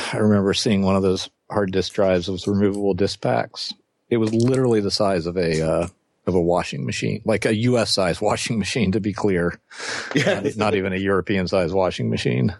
I remember seeing one of those hard disk drives with removable disk packs. It was literally the size of a washing machine, like a U.S. size washing machine, to be clear. Yeah. Not even a European size washing machine.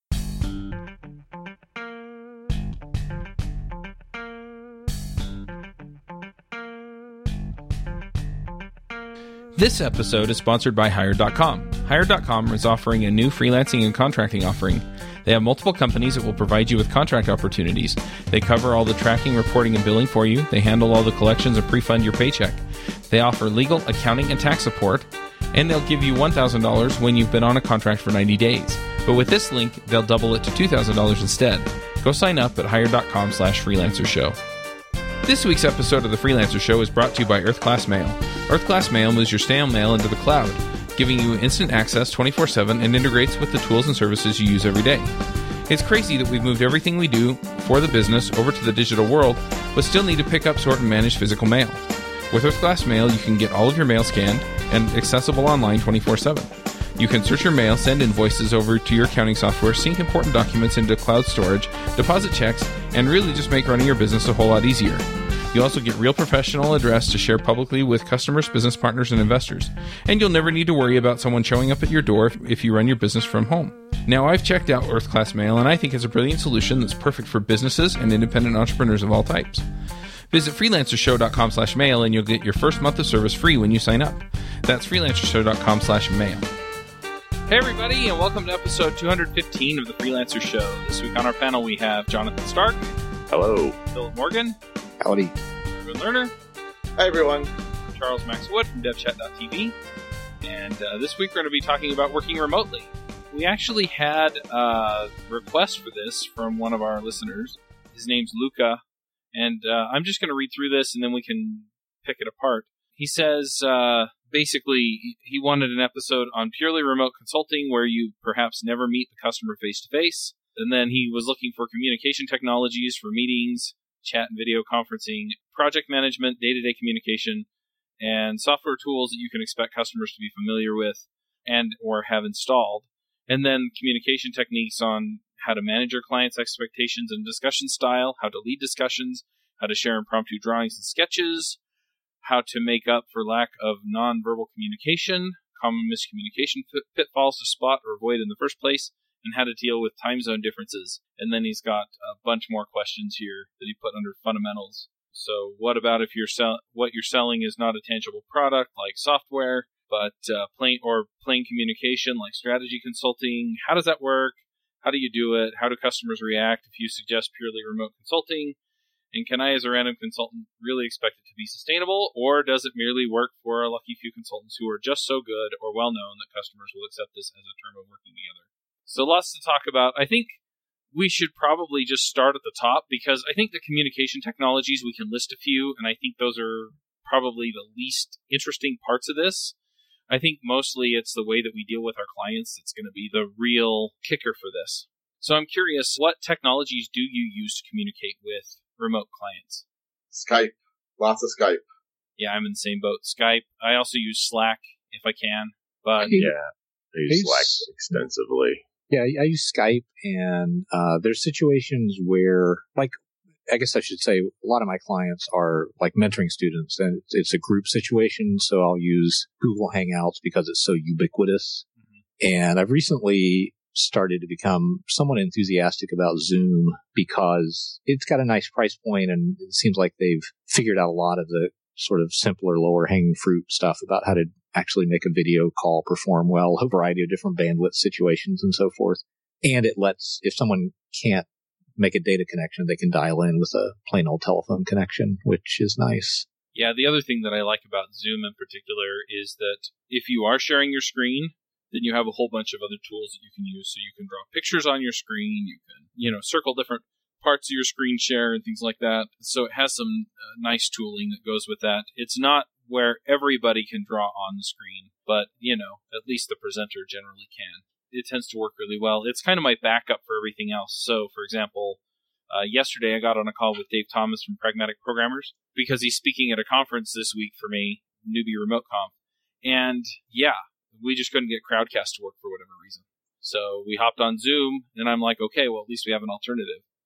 This episode is sponsored by Hired.com. Hired.com is offering a new freelancing and contracting offering. They have multiple companies that will provide you with contract opportunities. They cover all the tracking, reporting, and billing for you. They handle all the collections and pre-fund your paycheck. They offer legal, accounting, and tax support. And they'll give you $1,000 when you've been on a contract for 90 days. But with this link, they'll double it to $2,000 instead. Go sign up at Hired.com/freelancer show. This week's episode of The Freelancer Show is brought to you by Earth Class Mail. Earth Class Mail moves your snail mail into the cloud, giving you instant access 24/7 and integrates with the tools and services you use every day. It's crazy that we've moved everything we do for the business over to the digital world, but still need to pick up, sort, and manage physical mail. With Earth Class Mail, you can get all of your mail scanned and accessible online 24/7. You can search your mail, send invoices over to your accounting software, sync important documents into cloud storage, deposit checks, and really just make running your business a whole lot easier. You also get real professional address to share publicly with customers, business partners, and investors. And you'll never need to worry about someone showing up at your door if you run your business from home. Now, I've checked out Earth Class Mail, and I think it's a brilliant solution that's perfect for businesses and independent entrepreneurs of all types. Visit freelancershow.com/mail, and you'll get your first month of service free when you sign up. That's freelancershow.com/mail. Hey everybody, and welcome to episode 215 of The Freelancer Show. This week on our panel we have Jonathan Stark. Hello. Philip Morgan. Howdy. Edwin Lerner. Hi everyone. Charles Max Wood from DevChat.tv. And this week we're going to be talking about working remotely. We actually had a request for this from one of our listeners. His name's Luca. And I'm just going to read through this and then we can pick it apart. He says, basically, he wanted an episode on purely remote consulting where you perhaps never meet the customer face-to-face. And then he was looking for communication technologies for meetings, chat and video conferencing, project management, day-to-day communication, and software tools that you can expect customers to be familiar with and or have installed. And then communication techniques on how to manage your clients' expectations and discussion style, how to lead discussions, how to share impromptu drawings and sketches, how to make up for lack of nonverbal communication, common miscommunication pitfalls to spot or avoid in the first place, and how to deal with time zone differences. And then he's got a bunch more questions here that he put under fundamentals. So what about if what you're selling is not a tangible product like software, but plain communication like strategy consulting? How does that work? How do you do it? How do customers react if you suggest purely remote consulting? And can I, as a random consultant, really expect it to be sustainable, or does it merely work for a lucky few consultants who are just so good or well-known that customers will accept this as a term of working together? So lots to talk about. I think we should probably just start at the top, because I think the communication technologies, we can list a few, and I think those are probably the least interesting parts of this. I think mostly it's the way that we deal with our clients that's going to be the real kicker for this. So I'm curious, what technologies do you use to communicate with remote clients? Skype. Lots of Skype. Yeah, I'm in the same boat. Skype. I also use Slack if I can. But yeah, I use Slack extensively. Yeah, I use Skype, and there's situations where, like, I guess I should say, a lot of my clients are like mentoring students, and it's a group situation, so I'll use Google Hangouts because it's so ubiquitous. Mm-hmm. And I've recently started to become somewhat enthusiastic about Zoom because it's got a nice price point, and it seems like they've figured out a lot of the sort of simpler, lower hanging fruit stuff about how to actually make a video call perform well, a variety of different bandwidth situations and so forth. And it lets, if someone can't make a data connection, they can dial in with a plain old telephone connection, which is nice. Yeah, the other thing that I like about Zoom in particular is that if you are sharing your screen, then you have a whole bunch of other tools that you can use. So you can draw pictures on your screen, you can, circle different parts of your screen share and things like that. So it has some nice tooling that goes with that. It's not where everybody can draw on the screen, but, at least the presenter generally can. It tends to work really well. It's kind of my backup for everything else. So, for example, yesterday I got on a call with Dave Thomas from Pragmatic Programmers because he's speaking at a conference this week for me, Newbie Remote Conf. And yeah, we just couldn't get Crowdcast to work for whatever reason. So we hopped on Zoom, and I'm like, okay, well, at least we have an alternative.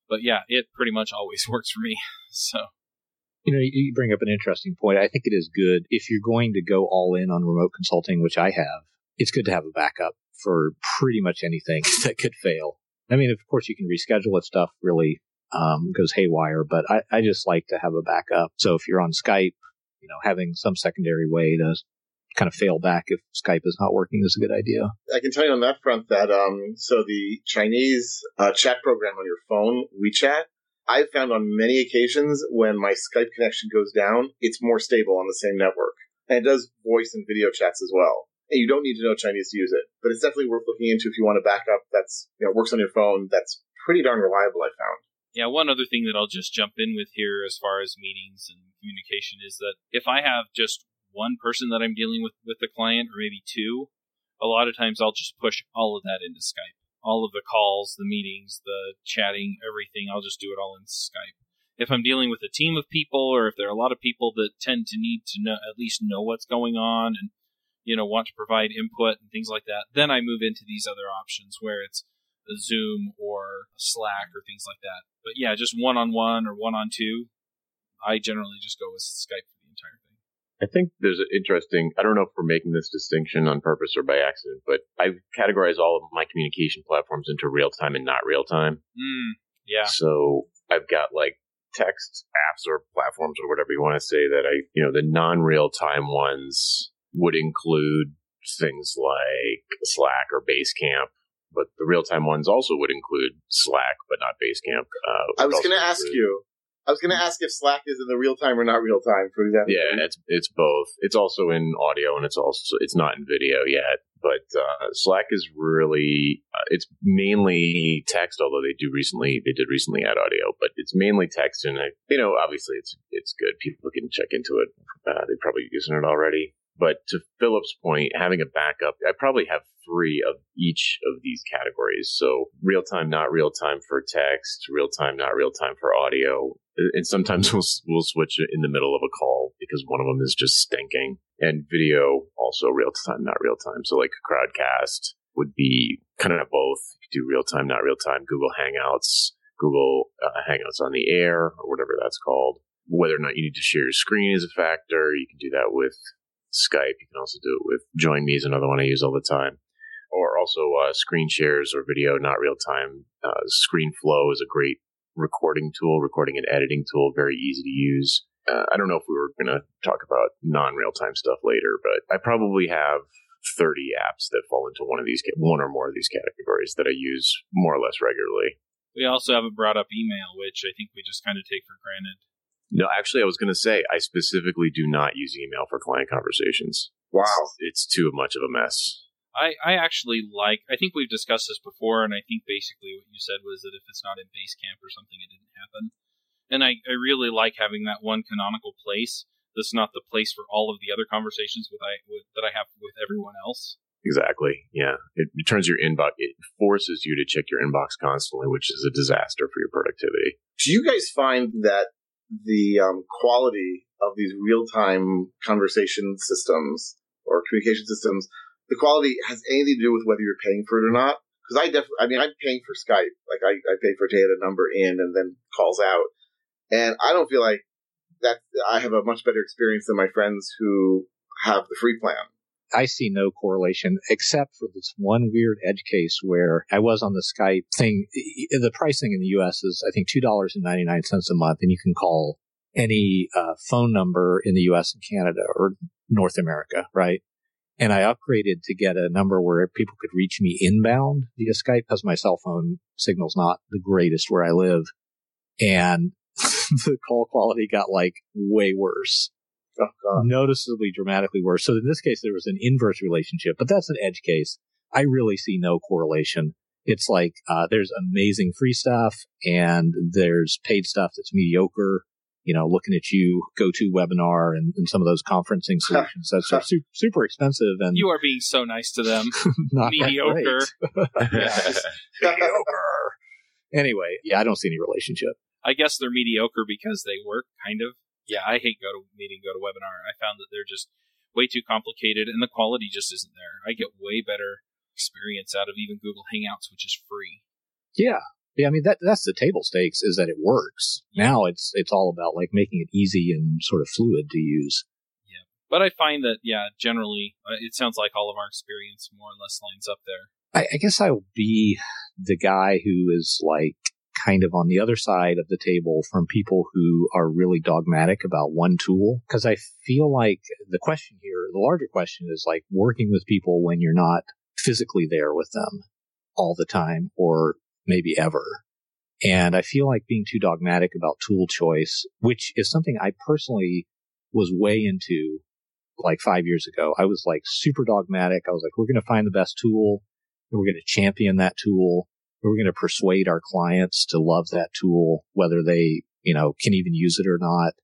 But yeah, it pretty much always works for me. So. You bring up an interesting point. I think it is good if you're going to go all in on remote consulting, which I have. It's good to have a backup for pretty much anything that could fail. I mean, of course, you can reschedule it. Stuff really goes haywire, but I just like to have a backup. So if you're on Skype, having some secondary way to kind of fail back if Skype is not working is a good idea. I can tell you on that front that so the Chinese chat program on your phone, WeChat, I've found on many occasions when my Skype connection goes down, it's more stable on the same network. And it does voice and video chats as well. And you don't need to know Chinese to use it. But it's definitely worth looking into if you want a backup that's works on your phone. That's pretty darn reliable, I found. Yeah, one other thing that I'll just jump in with here as far as meetings and communication is that if I have just one person that I'm dealing with the client, or maybe two, a lot of times I'll just push all of that into Skype. All of the calls, the meetings, the chatting, everything, I'll just do it all in Skype. If I'm dealing with a team of people, or if there are a lot of people that tend to need to know, at least know what's going on and, want to provide input and things like that, then I move into these other options where it's a Zoom or a Slack or things like that. But yeah, just one-on-one or one-on-two, I generally just go with Skype for the entire thing. I think there's an interesting, I don't know if we're making this distinction on purpose or by accident, but I've categorized all of my communication platforms into real-time and not real-time. Yeah. So I've got like text apps or platforms or whatever you want to say that the non-real-time ones would include things like Slack or Basecamp, but the real-time ones also would include Slack, but not Basecamp. I was going to ask you. I was going to ask if Slack is in the real time or not real time, for example. Yeah, it's both. It's also in audio, and it's not in video yet. But Slack is really it's mainly text, although they did recently add audio, but it's mainly text, and obviously it's good. People can check into it. They're probably using it already. But to Philip's point, having a backup, I probably have 3 of each of these categories. So real time, not real time for text, real time, not real time for audio. And sometimes we'll switch in the middle of a call because one of them is just stinking. And video, also real time, not real time. So like Crowdcast would be kind of both. You could do real time, not real time. Google Hangouts on the air, or whatever that's called. Whether or not you need to share your screen is a factor. You can do that with Skype. You can also do it with Join Me is another one I use all the time. Or also screen shares or video, not real time. ScreenFlow is a great recording and editing tool, very easy to use. I don't know if we were going to talk about non-real time stuff later, but I probably have 30 apps that fall into one or more of these categories that I use more or less regularly. We also haven't brought up email, which I think we just kind of take for granted. No, actually, I was going to say, I specifically do not use email for client conversations. Wow. It's too much of a mess. I actually I think we've discussed this before, and I think basically what you said was that if it's not in Basecamp or something, it didn't happen. And I really like having that one canonical place that's not the place for all of the other conversations that I have with everyone else. Exactly, yeah. It turns your inbox, it forces you to check your inbox constantly, which is a disaster for your productivity. Do you guys find that the quality of these real-time conversation systems or communication systems, the quality has anything to do with whether you're paying for it or not? Because I'm paying for Skype. Like I pay for it to get a number in and then calls out. And I don't feel like that I have a much better experience than my friends who have the free plan. I see no correlation except for this one weird edge case where I was on the Skype thing. The pricing in the U.S. is, I think, $2.99 a month, and you can call any phone number in the U.S. and Canada or North America, right? And I upgraded to get a number where people could reach me inbound via Skype because my cell phone signal's not the greatest where I live. And the call quality got way worse. Oh, God. Noticeably, dramatically worse. So in this case, there was an inverse relationship, but that's an edge case. I really see no correlation. It's like there's amazing free stuff and there's paid stuff that's mediocre. Looking at you, GoToWebinar and some of those conferencing solutions that's super expensive. And you are being so nice to them. Not mediocre. Mediocre. Anyway, yeah, I don't see any relationship. I guess they're mediocre because they work, kind of. Yeah, I hate GoToWebinar. I found that they're just way too complicated, and the quality just isn't there. I get way better experience out of even Google Hangouts, which is free. Yeah, Yeah, I mean, that's the table stakes, is that it works. Now it's all about like making it easy and sort of fluid to use. Yeah. But I find that, generally, it sounds like all of our experience more or less lines up there. I guess I will be the guy who is like kind of on the other side of the table from people who are really dogmatic about one tool. Because I feel like the question here, the larger question is like working with people when you're not physically there with them all the time or maybe ever. And I feel like being too dogmatic about tool choice, which is something I personally was way into like 5 years ago. I was like super dogmatic. I was like, we're going to find the best tool. And we're going to champion that tool. We're going to persuade our clients to love that tool, whether they, can even use it or not.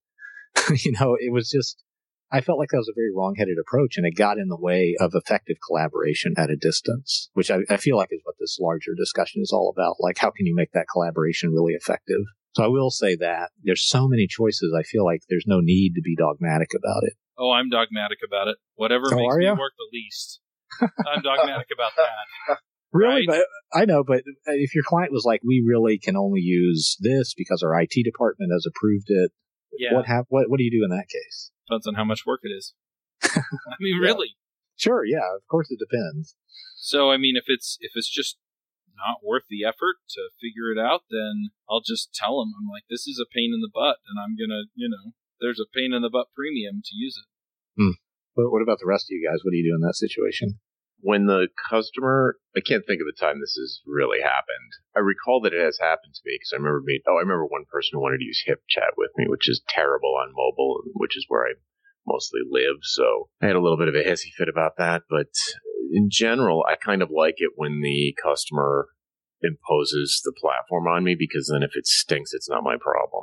It was just, I felt like that was a very wrong-headed approach, and it got in the way of effective collaboration at a distance, which I feel like is what this larger discussion is all about. Like, how can you make that collaboration really effective? So I will say that there's so many choices. I feel like there's no need to be dogmatic about it. Oh, I'm dogmatic about it. Whatever makes me work the least. I'm dogmatic about that. Really? Right? But I know, but if your client was like, we really can only use this because our IT department has approved it, what do you do in that case? Depends on how much work it is. I mean, really. Sure, yeah, of course it depends. So, I mean, if it's just not worth the effort to figure it out, then I'll just tell them, I'm like, this is a pain in the butt, and I'm going to, there's a pain in the butt premium to use it. But what about the rest of you guys? What do you do in that situation? When the customer, I can't think of a time this has really happened. I recall that it has happened to me because I remember one person who wanted to use HipChat with me, which is terrible on mobile, which is where I mostly live. So I had a little bit of a hissy fit about that. But in general, I kind of like it when the customer imposes the platform on me, because then if it stinks, it's not my problem.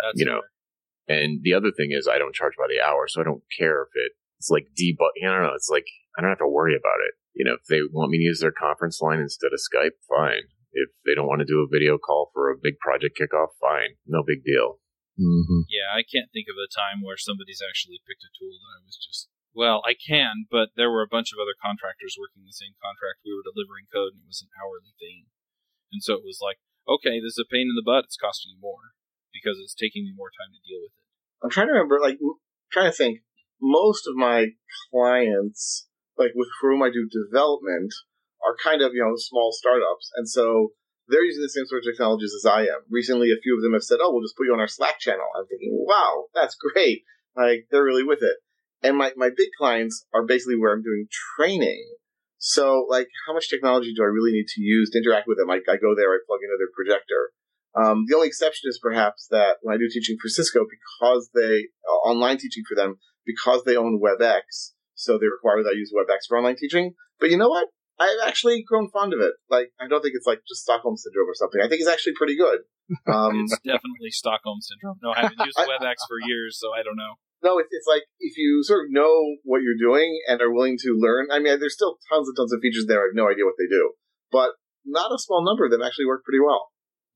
And the other thing is I don't charge by the hour, so I don't care if it's like debug. I don't know. It's like I don't have to worry about it. If they want me to use their conference line instead of Skype, fine. If they don't want to do a video call for a big project kickoff, fine. No big deal. Mm-hmm. Yeah, I can't think of a time where somebody's actually picked a tool that I was just... Well, I can, but there were a bunch of other contractors working the same contract. We were delivering code, and it was an hourly thing. And so it was like, okay, this is a pain in the butt. It's costing you more because it's taking me more time to deal with it. I'm trying to remember, trying to think. Most of my clients, with whom I do development, are kind of, small startups. And so they're using the same sort of technologies as I am. Recently, a few of them have said, we'll just put you on our Slack channel. I'm thinking, wow, that's great. They're really with it. And my big clients are basically where I'm doing training. So, how much technology do I really need to use to interact with them? I go there, I plug into their projector. The only exception is perhaps that when I do teaching for Cisco, because online teaching for them, because they own WebEx, so they require that I use WebEx for online teaching. But you know what? I've actually grown fond of it. I don't think it's just Stockholm Syndrome or something. I think it's actually pretty good. It's definitely Stockholm Syndrome. No, I haven't used WebEx for years, so I don't know. No, it's if you sort of know what you're doing and are willing to learn. I mean, there's still tons and tons of features there. I have no idea what they do. But not a small number of them actually work pretty well.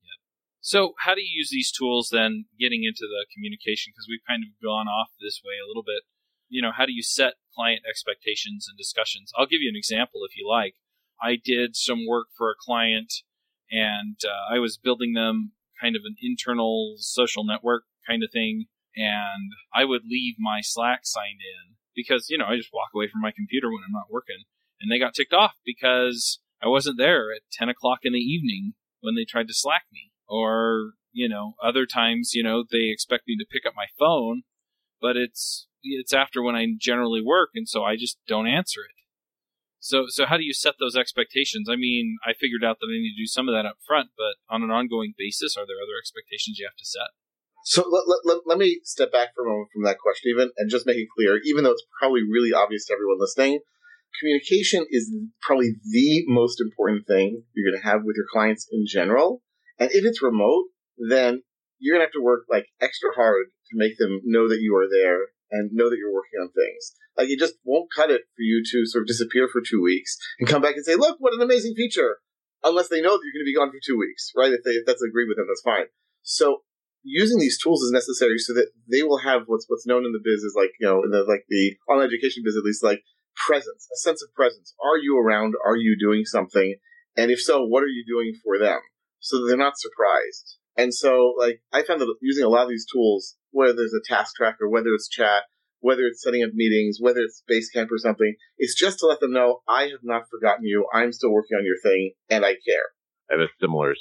So how do you use these tools then, getting into the communication? Because we've kind of gone off this way a little bit. How do you set client expectations and discussions? I'll give you an example if you like. I did some work for a client, and I was building them kind of an internal social network kind of thing, and I would leave my Slack signed in because, I just walk away from my computer when I'm not working. And they got ticked off because I wasn't there at 10 o'clock in the evening when they tried to Slack me. Or, other times, they expect me to pick up my phone, but it's after when I generally work, and so I just don't answer it. So how do you set those expectations? I mean, I figured out that I need to do some of that up front, but on an ongoing basis, are there other expectations you have to set? So let me step back for a moment from that question and just make it clear, even though it's probably really obvious to everyone listening, communication is probably the most important thing you're going to have with your clients in general. And if it's remote, then you're going to have to work extra hard to make them know that you are there and know that you're working on things. It just won't cut it for you to sort of disappear for 2 weeks and come back and say, look, what an amazing feature. Unless they know that you're going to be gone for 2 weeks, right? If that's agreed with them, that's fine. So using these tools is necessary so that they will have what's known in the biz is in the online education biz, at least, presence, a sense of presence. Are you around? Are you doing something? And if so, what are you doing for them? so they're not surprised. And so, like, I found that using a lot of these tools, whether there's a task tracker, whether it's chat, whether it's setting up meetings, whether it's Basecamp or something, it's just to let them know, I have not forgotten you, I'm still working on your thing, and I care. I have a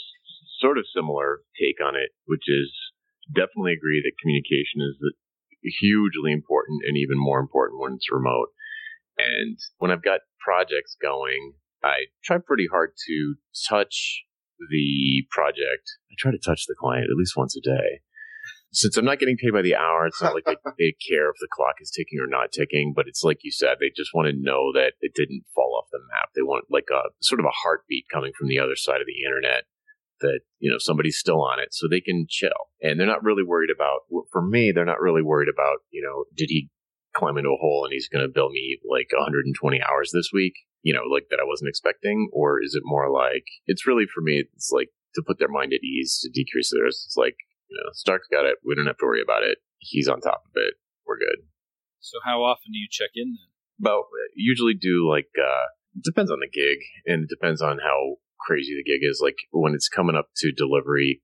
similar take on it, which is definitely agree that communication is hugely important and even more important when it's remote. And when I've got projects going, I try pretty hard to touch the project. I try to touch the client at least once a day. Since I'm not getting paid by the hour, it's not like they care if the clock is ticking or not ticking, but it's like you said, they just want to know that it didn't fall off the map. They want like a sort of a heartbeat coming from the other side of the internet that, somebody's still on it so they can chill. And they're not really worried about, for me, they're not really worried about, did he climb into a hole and he's going to bill me like 120 hours this week, like that I wasn't expecting? Or is it more like, it's really for me, it's like to put their mind at ease, to decrease their risk. It's like, Stark's got it. We don't have to worry about it. He's on top of it. We're good. So how often do you check in then? But usually do like, it depends on the gig and it depends on how crazy the gig is. Like when it's coming up to delivery,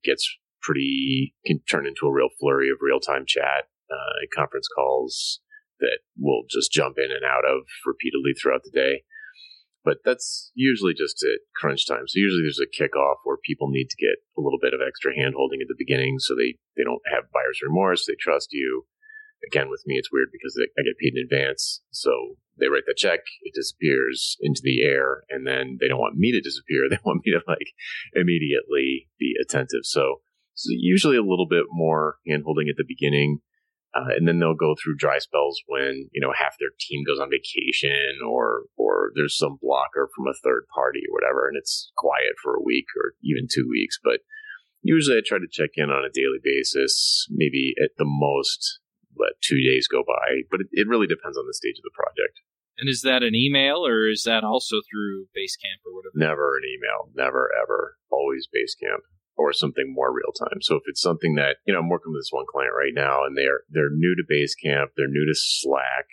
can turn into a real flurry of real-time chat, conference calls that we'll just jump in and out of repeatedly throughout the day. But that's usually just at crunch time. So usually there's a kickoff where people need to get a little bit of extra hand-holding at the beginning so they don't have buyer's remorse. They trust you. Again, with me, it's weird because I get paid in advance. So they write the check, it disappears into the air, and then they don't want me to disappear. They want me to immediately be attentive. So usually a little bit more hand-holding at the beginning. And then they'll go through dry spells when, half their team goes on vacation or there's some blocker from a third party or whatever, and it's quiet for a week or even 2 weeks. But usually I try to check in on a daily basis, maybe at the most let 2 days go by. But it really depends on the stage of the project. And is that an email or is that also through Basecamp or whatever? Never an email. Never, ever. Always Basecamp. Or something more real time. So if it's something that, I'm working with this one client right now and they're new to Basecamp, they're new to Slack,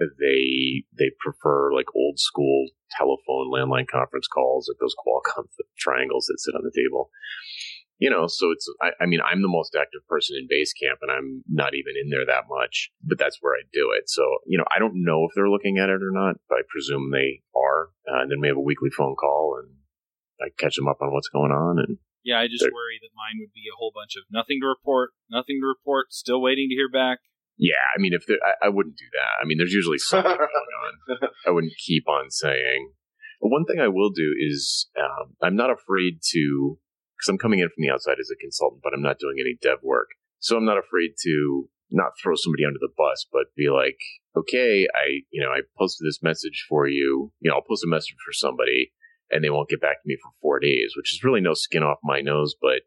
they prefer like old school telephone landline conference calls, like those Qualcomm triangles that sit on the table. So it's, I'm the most active person in Basecamp and I'm not even in there that much, but that's where I do it. So, I don't know if they're looking at it or not, but I presume they are. And then we have a weekly phone call and I catch them up on what's going on. And yeah, I just worry that mine would be a whole bunch of nothing to report, still waiting to hear back. Yeah, if I wouldn't do that. There's usually something going on. I wouldn't keep on saying. But one thing I will do is I'm not afraid to, because I'm coming in from the outside as a consultant, but I'm not doing any dev work. So I'm not afraid to not throw somebody under the bus, but be like, okay, I posted this message for you. I'll post a message for somebody. And they won't get back to me for 4 days, which is really no skin off my nose. But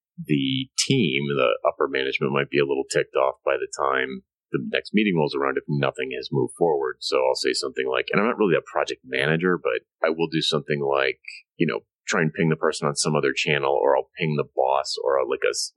the team, the upper management, might be a little ticked off by the time the next meeting rolls around if nothing has moved forward. So I'll say something like, and I'm not really a project manager, but I will do something like, try and ping the person on some other channel, or I'll ping the boss or a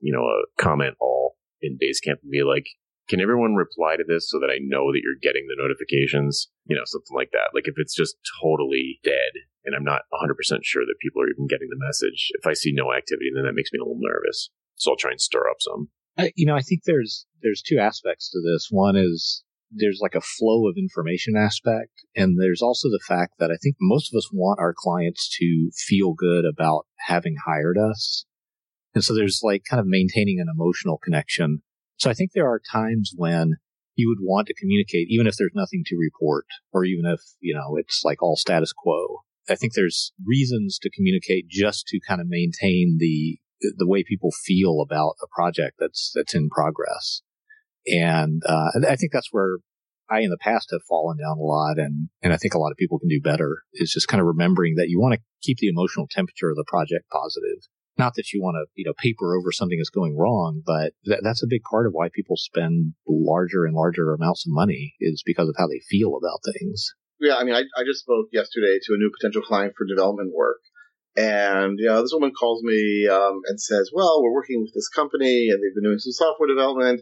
comment all in Basecamp and be like, can everyone reply to this so that I know that you're getting the notifications? Something like that. Like if it's just totally dead and I'm not 100% sure that people are even getting the message, if I see no activity, then that makes me a little nervous. So I'll try and stir up some. I think there's two aspects to this. One is there's like a flow of information aspect. And there's also the fact that I think most of us want our clients to feel good about having hired us. And so there's like kind of maintaining an emotional connection. So I think there are times when you would want to communicate, even if there's nothing to report, or even if, it's like all status quo. I think there's reasons to communicate just to kind of maintain the way people feel about a project that's in progress. And I think that's where I in the past have fallen down a lot. And I think a lot of people can do better is just kind of remembering that you want to keep the emotional temperature of the project positive. Not that you want to, paper over something that's going wrong, but that's a big part of why people spend larger and larger amounts of money is because of how they feel about things. Yeah, I just spoke yesterday to a new potential client for development work. And, this woman calls me and says, well, we're working with this company and they've been doing some software development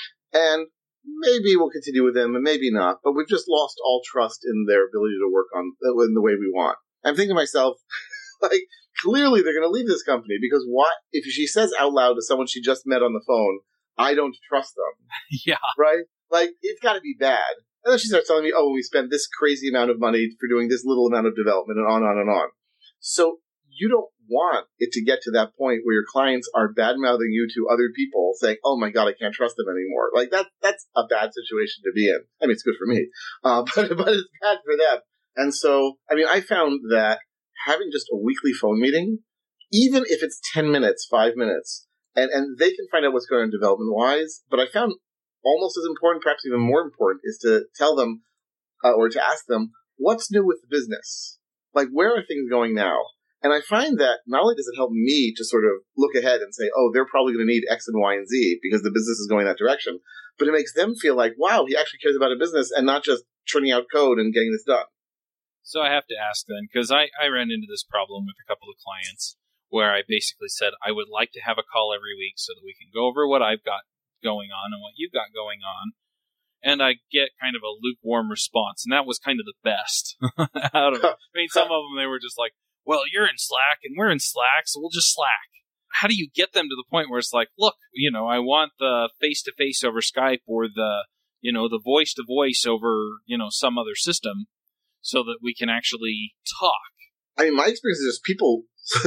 and maybe we'll continue with them and maybe not, but we've just lost all trust in their ability to work in the way we want. I'm thinking to myself, like, clearly they're going to leave this company because what if she says out loud to someone she just met on the phone, I don't trust them. Yeah. Right? Like, it's got to be bad. And then she starts telling me, oh, we spend this crazy amount of money for doing this little amount of development and on and on. So you don't want it to get to that point where your clients are bad-mouthing you to other people saying, oh my God, I can't trust them anymore. Like that's a bad situation to be in. I mean, it's good for me, but it's bad for them. And so, I mean, I found that having just a weekly phone meeting, even if it's 10 minutes, 5 minutes, and they can find out what's going on development-wise, but I found almost as important, perhaps even more important, is to tell them or to ask them, what's new with the business? Like, where are things going now? And I find that not only does it help me to sort of look ahead and say, oh, they're probably going to need X and Y and Z because the business is going that direction, but it makes them feel like, wow, he actually cares about a business and not just churning out code and getting this done. So I have to ask then, because I ran into this problem with a couple of clients where I basically said I would like to have a call every week so that we can go over what I've got going on and what you've got going on. And I get kind of a lukewarm response, and that was kind of the best out of it. I mean, some of them, they were just like, well, you're in Slack and we're in Slack, so we'll just Slack. How do you get them to the point where it's like, look, I want the face-to-face over Skype or the voice-to-voice over, some other system so that we can actually talk. I mean, my experience is just people,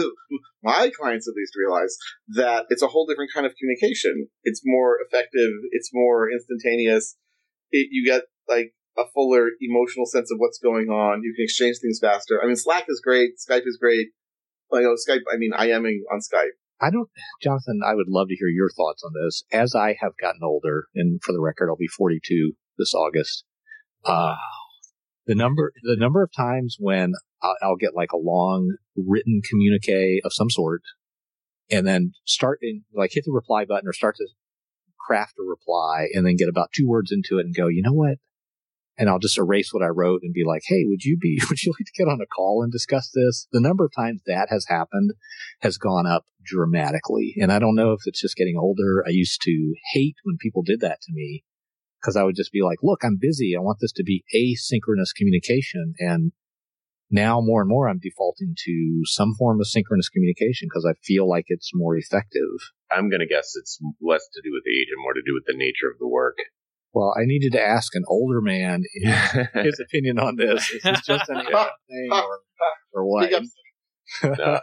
my clients at least, realize that it's a whole different kind of communication. It's more effective. It's more instantaneous. You get like a fuller emotional sense of what's going on. You can exchange things faster. I mean, Slack is great. Skype is great. Skype, I mean, IMing on Skype. Jonathan, I would love to hear your thoughts on this. As I have gotten older, and for the record, I'll be 42 this August. Wow. The number of times when I'll get like a long written communique of some sort and then hit the reply button or start to craft a reply and then get about 2 words into it and go, you know what? And I'll just erase what I wrote and be like, hey, would you like to get on a call and discuss this? The number of times that has happened has gone up dramatically. And I don't know if it's just getting older. I used to hate when people did that to me because I would just be like, look, I'm busy. I want this to be asynchronous communication. And now more and more I'm defaulting to some form of synchronous communication because I feel like it's more effective. I'm going to guess it's less to do with age and more to do with the nature of the work. Well, I needed to ask an older man his opinion on this. Is this just an thing or what? No,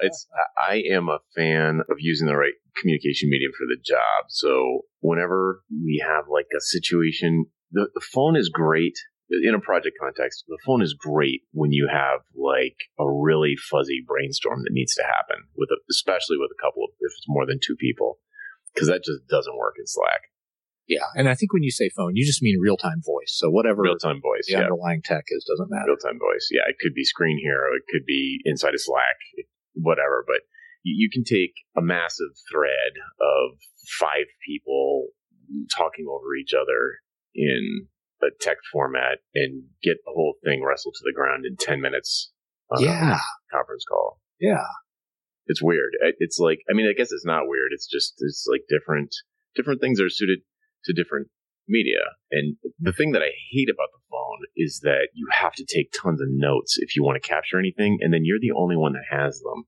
I am a fan of using the right communication medium for the job. So whenever we have like a situation, the phone is great in a project context. The phone is great when you have like a really fuzzy brainstorm that needs to happen especially with a couple of, if it's more than 2 people, because that just doesn't work in Slack. Yeah, and I think when you say phone, you just mean real-time voice. So whatever real-time voice, the underlying tech is doesn't matter. Real-time voice, yeah. It could be Screen Hero. It could be inside of Slack, whatever. But you can take a massive thread of 5 people talking over each other in a text format and get the whole thing wrestled to the ground in 10 minutes on a conference call. Yeah. It's weird. It's like, I mean, I guess it's not weird. It's like different things are suited to different media. And the thing that I hate about the phone is that you have to take tons of notes if you want to capture anything, and then you're the only one that has them.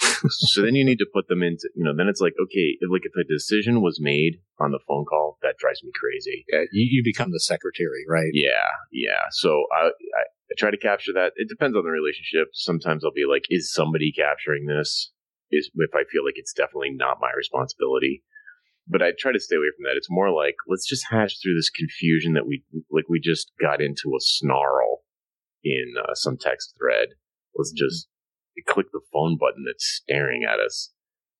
So then you need to put them into, then it's like, okay, if a decision was made on the phone call, that drives me crazy. Yeah, you become the secretary, right? Yeah. So I try to capture that. It depends on the relationship. Sometimes I'll be like, is somebody capturing this? If I feel like it's definitely not my responsibility. But I try to stay away from that. It's more like, let's just hash through this confusion that we just got into a snarl in some text thread. Let's just click the phone button that's staring at us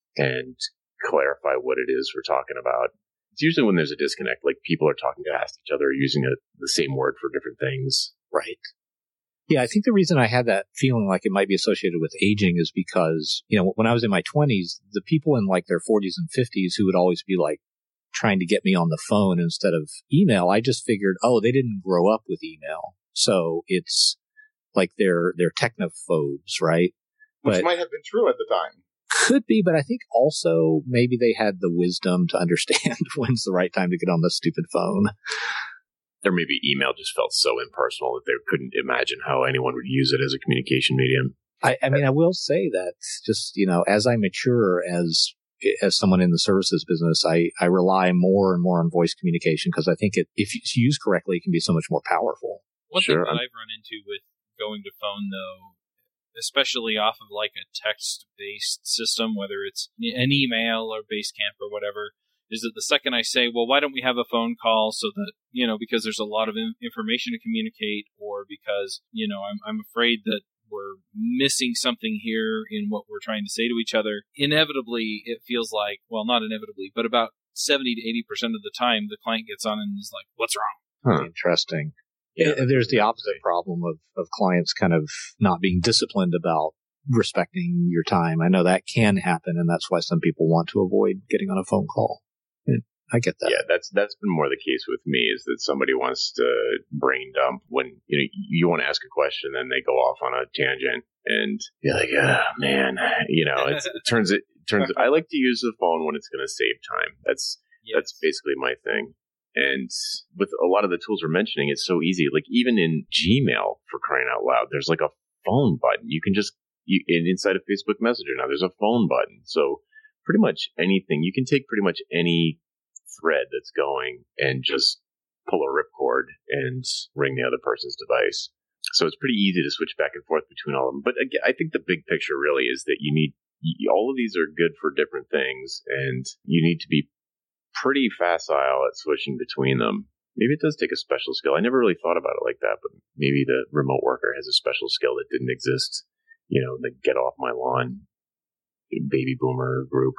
and clarify what it is we're talking about. It's usually when there's a disconnect, like people are talking past each other, using the same word for different things. Right. Yeah, I think the reason I had that feeling like it might be associated with aging is because, when I was in my 20s, the people in like their 40s and 50s who would always be like trying to get me on the phone instead of email, I just figured, they didn't grow up with email. So it's like they're technophobes, right? Which might have been true at the time. Could be, but I think also maybe they had the wisdom to understand when's the right time to get on the stupid phone. Or maybe email just felt so impersonal that they couldn't imagine how anyone would use it as a communication medium. I mean, I will say that just, as I mature as someone in the services business, I rely more and more on voice communication because I think if it's used correctly, it can be so much more powerful. One thing that I've run into with going to phone, though, especially off of like a text-based system, whether it's an email or Basecamp or whatever, is that the second I say, well, why don't we have a phone call so that, because there's a lot of information to communicate, or because, I'm afraid that we're missing something here in what we're trying to say to each other, inevitably it feels like, well, not inevitably, but about 70 to 80% of the time, the client gets on and is like, what's wrong? Interesting. Yeah. There's the opposite problem of clients kind of not being disciplined about respecting your time. I know that can happen, and that's why some people want to avoid getting on a phone call. I get that. Yeah, that's been more the case with me, is that somebody wants to brain dump when you want to ask a question, then they go off on a tangent, and you're like, oh man, it turns. I like to use the phone when it's going to save time. That's basically my thing. And with a lot of the tools we're mentioning, it's so easy. Like even in Gmail, for crying out loud, there's like a phone button. You can inside of Facebook Messenger now, there's a phone button. So pretty much anything, you can take pretty much any thread that's going and just pull a ripcord and ring the other person's device. So it's pretty easy to switch back and forth between all of them. But again, I think the big picture really is that all of these are good for different things, and you need to be pretty facile at switching between them. Maybe it does take a special skill. I never really thought about it like that, but maybe the remote worker has a special skill that didn't exist, the get off my lawn baby boomer group.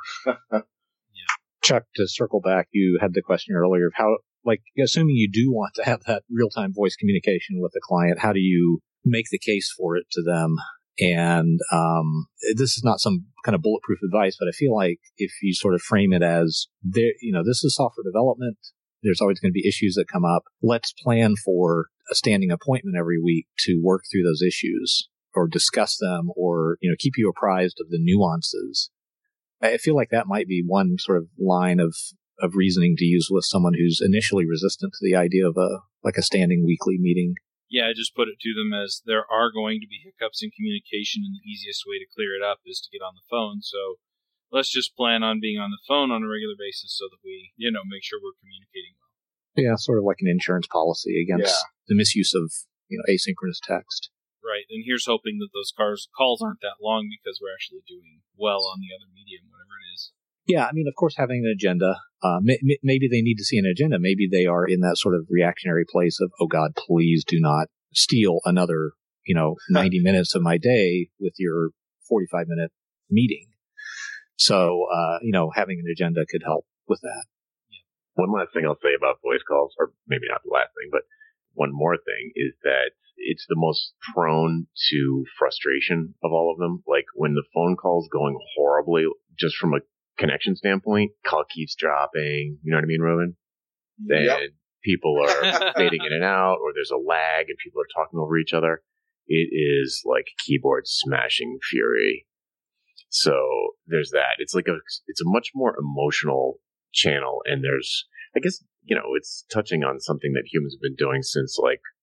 Chuck, to circle back, you had the question earlier of how, assuming you do want to have that real-time voice communication with the client, how do you make the case for it to them? And this is not some kind of bulletproof advice, but I feel like if you sort of frame it as, this is software development, there's always going to be issues that come up. Let's plan for a standing appointment every week to work through those issues or discuss them, or, keep you apprised of the nuances. I feel like that might be one sort of line of reasoning to use with someone who's initially resistant to the idea of a standing weekly meeting. Yeah, I just put it to them as there are going to be hiccups in communication, and the easiest way to clear it up is to get on the phone. So let's just plan on being on the phone on a regular basis so that we, make sure we're communicating well. Yeah, sort of like an insurance policy against the misuse of, asynchronous text. Right, and here's hoping that those calls aren't that long because we're actually doing well on the other medium, whatever it is. Yeah, I mean, of course, having an agenda, maybe they need to see an agenda. Maybe they are in that sort of reactionary place of, oh God, please do not steal another, 90 minutes of my day with your 45-minute meeting. So, having an agenda could help with that. Yeah. One last thing I'll say about voice calls, or maybe not the last thing, but one more thing is that it's the most prone to frustration of all of them. Like when the phone call's going horribly, just from a connection standpoint, call keeps dropping. You know what I mean, Ruben? Then people are fading in and out, or there's a lag and people are talking over each other. It is like keyboard smashing fury. So there's that. It's a much more emotional channel, and there's, I guess, it's touching on something that humans have been doing since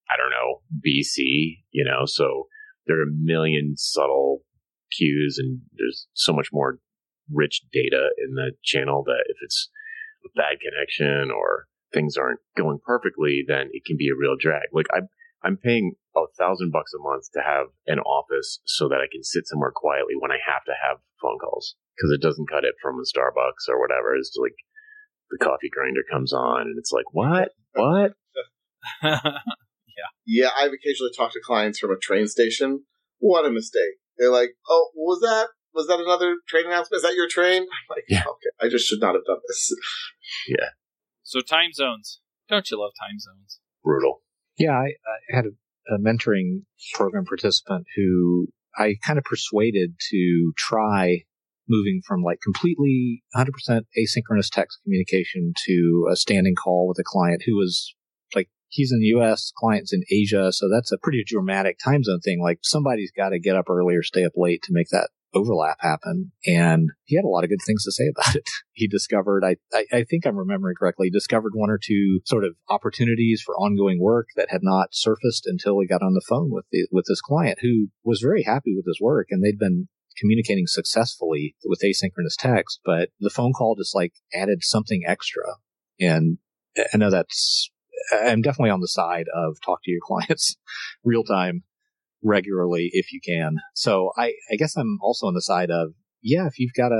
BC, so there are a million subtle cues, and there's so much more rich data in the channel that if it's a bad connection or things aren't going perfectly, then it can be a real drag. Like I'm paying $1,000 a month to have an office so that I can sit somewhere quietly when I have to have phone calls, because it doesn't cut it from a Starbucks or whatever. It's like the coffee grinder comes on and it's like, what? Yeah, I've occasionally talked to clients from a train station. What a mistake. They're like, oh, was that another train announcement? Is that your train? I'm like, okay, I just should not have done this. Yeah. So time zones. Don't you love time zones? Brutal. Yeah, I had a mentoring program participant who I kind of persuaded to try moving from completely 100% asynchronous text communication to a standing call with a client who was he's in the U.S., client's in Asia, so that's a pretty dramatic time zone thing. Like somebody's got to get up early or stay up late to make that overlap happen. And he had a lot of good things to say about it. He discovered, I think I'm remembering correctly, discovered one or two sort of opportunities for ongoing work that had not surfaced until he got on the phone with this client who was very happy with his work, and they'd been communicating successfully with asynchronous text, but the phone call just like added something extra. And I know I'm definitely on the side of talk to your clients real time regularly if you can. So I guess I'm also on the side of, if you've got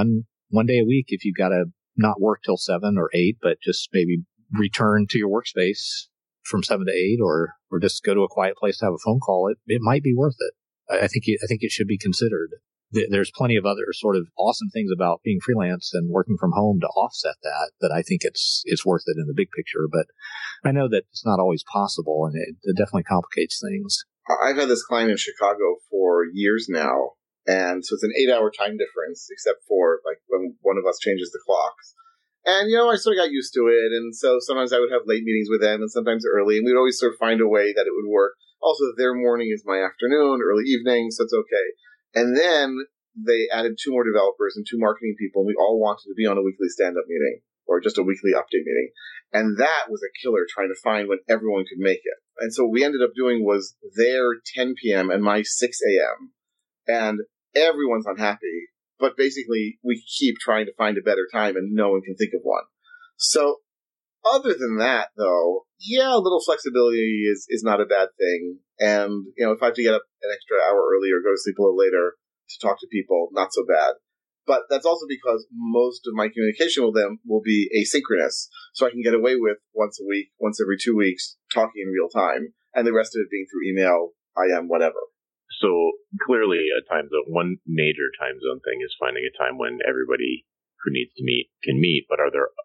one day a week, if you've got to not work till 7 or 8, but just maybe return to your workspace from 7 to 8 or just go to a quiet place to have a phone call, it might be worth it. I think it should be considered. There's plenty of other sort of awesome things about being freelance and working from home to offset that I think it's worth it in the big picture. But I know that it's not always possible, and it definitely complicates things. I've had this client in Chicago for years now, and so it's an 8-hour time difference, except for like when one of us changes the clocks. And, I sort of got used to it, and so sometimes I would have late meetings with them, and sometimes early, and we'd always sort of find a way that it would work. Also, their morning is my afternoon, early evening, so it's okay. And then they added 2 more developers and 2 marketing people, and we all wanted to be on a weekly stand-up meeting, or just a weekly update meeting. And that was a killer, trying to find when everyone could make it. And so what we ended up doing was their 10 p.m. and my 6 a.m. And everyone's unhappy, but basically we keep trying to find a better time, and no one can think of one. So other than that, though, a little flexibility is not a bad thing. And, if I have to get up an extra hour early or go to sleep a little later to talk to people, not so bad. But that's also because most of my communication with them will be asynchronous. So I can get away with once a week, once every 2 weeks, talking in real time, and the rest of it being through email, IM, whatever. So clearly one major time zone thing is finding a time when everybody who needs to meet can meet. But are there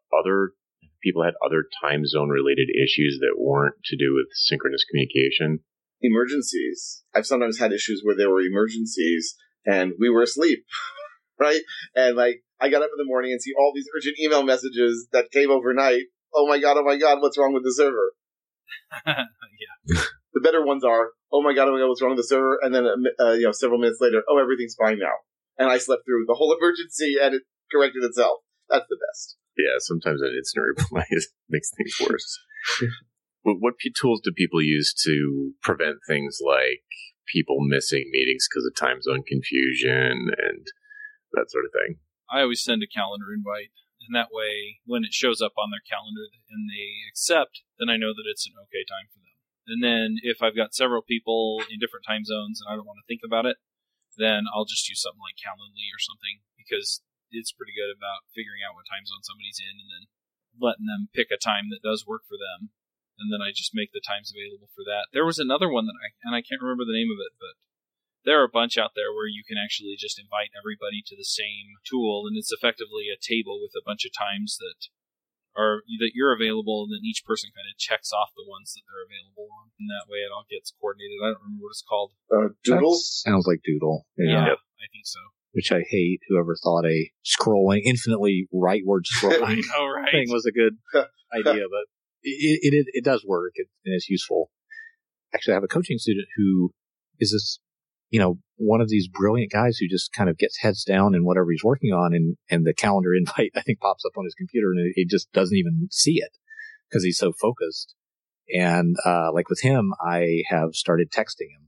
people had other time zone related issues that weren't to do with synchronous communication? Emergencies. I've sometimes had issues where there were emergencies and we were asleep, right? And I got up in the morning and see all these urgent email messages that came overnight. Oh my God, what's wrong with the server? Yeah. The better ones are, oh my God, what's wrong with the server? And then, several minutes later, everything's fine now. And I slept through the whole emergency and it corrected itself. That's the best. Yeah, sometimes an instant reply makes things worse. What tools do people use to prevent things like people missing meetings because of time zone confusion and that sort of thing? I always send a calendar invite, and that way, when it shows up on their calendar and they accept, then I know that it's an okay time for them. And then if I've got several people in different time zones and I don't want to think about it, then I'll just use something like Calendly or something, because it's pretty good about figuring out what time zone somebody's in and then letting them pick a time that does work for them. And then I just make the times available for that. There was another one that I can't remember the name of it, but there are a bunch out there where you can actually just invite everybody to the same tool, and it's effectively a table with a bunch of times that you're available, and then each person kind of checks off the ones that they're available on. And that way it all gets coordinated. I don't remember what it's called. Doodle? Sounds like Doodle. Yeah, I think so. Which I hate. Whoever thought a infinitely rightward scrolling I know, right? thing was a good idea, but it does work, and it's useful. Actually, I have a coaching student who is this, one of these brilliant guys who just kind of gets heads down in whatever he's working on, and the calendar invite, I think, pops up on his computer, and he just doesn't even see it because he's so focused. And like with him, I have started texting him,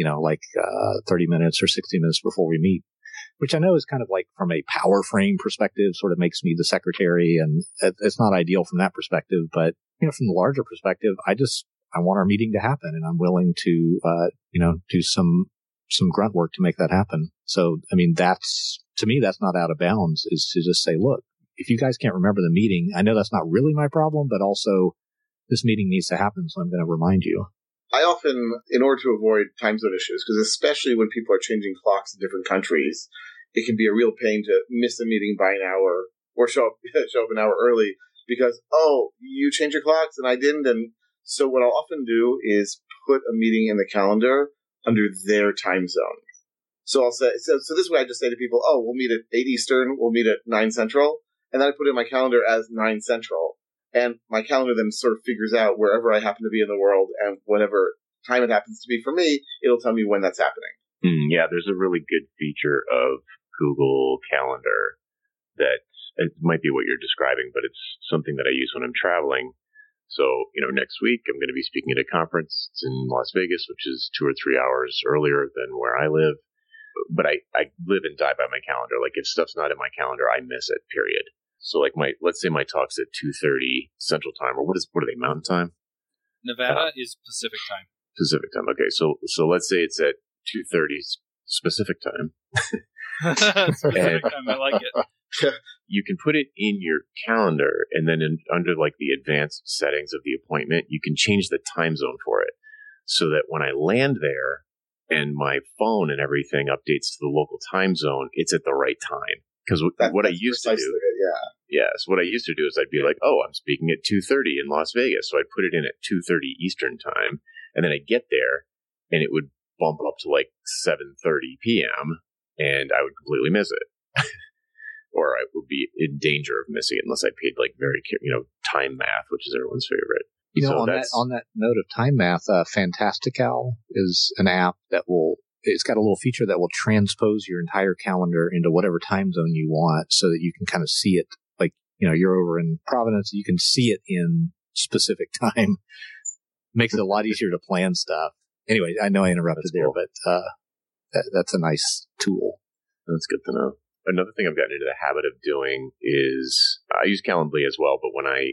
30 minutes or 60 minutes before we meet, which I know is kind of like from a power frame perspective, sort of makes me the secretary, and it's not ideal from that perspective. But, from the larger perspective, I want our meeting to happen, and I'm willing to, do some grunt work to make that happen. So, to me, that's not out of bounds, is to just say, look, if you guys can't remember the meeting, I know that's not really my problem, but also this meeting needs to happen, so I'm going to remind you. I often, in order to avoid time zone issues, because especially when people are changing clocks in different countries, it can be a real pain to miss a meeting by an hour or show up an hour early because, you changed your clocks and I didn't. And so what I'll often do is put a meeting in the calendar under their time zone. So I'll say, so this way I just say to people, we'll meet at 8 Eastern, we'll meet at 9 Central. And then I put in my calendar as 9 Central. And my calendar then sort of figures out wherever I happen to be in the world, and whatever time it happens to be for me, it'll tell me when that's happening. Yeah, there's a really good feature of Google Calendar that it might be what you're describing, but it's something that I use when I'm traveling. So, next week I'm going to be speaking at a conference in Las Vegas, which is 2 or 3 hours earlier than where I live. But I live and die by my calendar. Like, if stuff's not in my calendar, I miss it, period. So, like, let's say my talk's at 2:30 Central Time, or what are they, Mountain Time? Nevada is Pacific Time. Pacific Time. Okay, so let's say it's at 2:30 Specific Time. Pacific Time, I like it. You can put it in your calendar, and then under like the advanced settings of the appointment, you can change the time zone for it, so that when I land there and my phone and everything updates to the local time zone, it's at the right time. Because what I used to do, so what I used to do is I'd be like, oh, I'm speaking at 2:30 in Las Vegas, so I'd put it in at 2:30 Eastern Time, and then I'd get there, and it would bump up to like 7:30 p.m., and I would completely miss it. Or I would be in danger of missing it unless I paid like very, time math, which is everyone's favorite. On that note of time math, Fantastical is an app that it's got a little feature that will transpose your entire calendar into whatever time zone you want, so that you can kind of see it. Like, you're over in Providence, you can see it in specific time. Makes it a lot easier to plan stuff. Anyway, I know I interrupted there, but that's a nice tool. That's good to know. Another thing I've gotten into the habit of doing is I use Calendly as well, but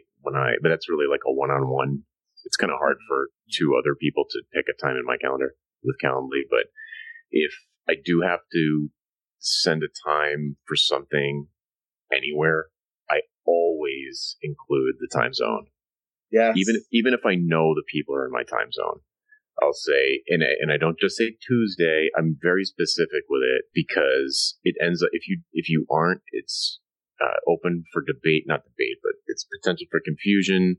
but that's really like a one-on-one. It's kind of hard for two other people to pick a time in my calendar with Calendly. But if I do have to send a time for something anywhere, I always include the time zone. Yeah. Even if I know the people are in my time zone. I'll say, and I don't just say Tuesday. I'm very specific with it, because it ends up, if you aren't, it's open for debate, not debate, but it's potential for confusion.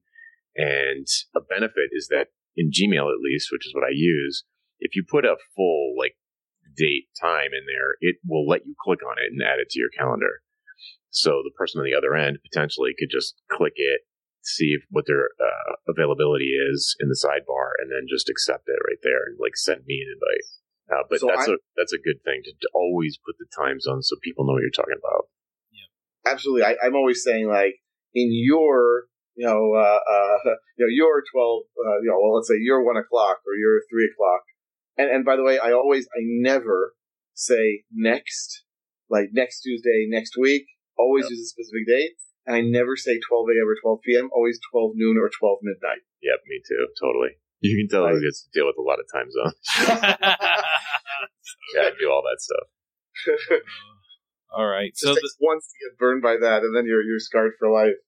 And a benefit is that in Gmail, at least, which is what I use, if you put a full like date time in there, it will let you click on it and add it to your calendar. So the person on the other end potentially could just click it, see what their availability is in the sidebar, and then just accept it right there and like send me an invite. But so that's a good thing to always put the time zone so people know what you're talking about. Yeah, absolutely. I'm always saying, like, in your your 12, let's say your 1 o'clock or your 3 o'clock. And by the way, I never say next, like next Tuesday, next week. Always use a specific date. And I never say 12 a.m. or 12 p.m., always 12 noon or 12 midnight. Yep, me too, totally. You can tell who gets to deal with a lot of time zones. Yeah, I do all that stuff. All right. It just takes once to get burned by that, and then you're scarred for life.